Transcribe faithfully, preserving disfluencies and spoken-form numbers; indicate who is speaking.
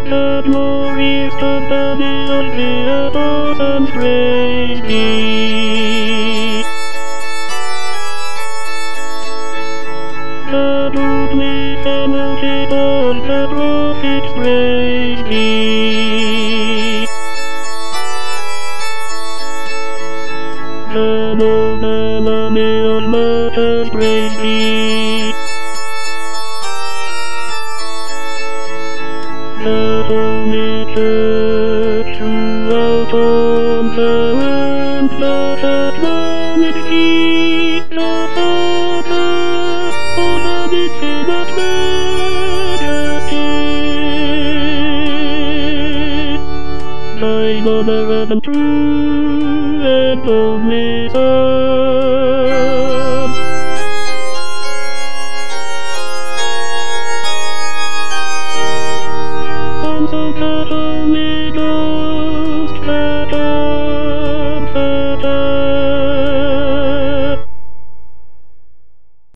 Speaker 1: the glorious company of the apostles praise thee. The goodly fellowship of the prophets praise thee. The noble army of martyrs praise thee. The Holy Church throughout all the land doth acknowledge thee, the Father, all of its infinite majesty. Thine honour and true and only Son. So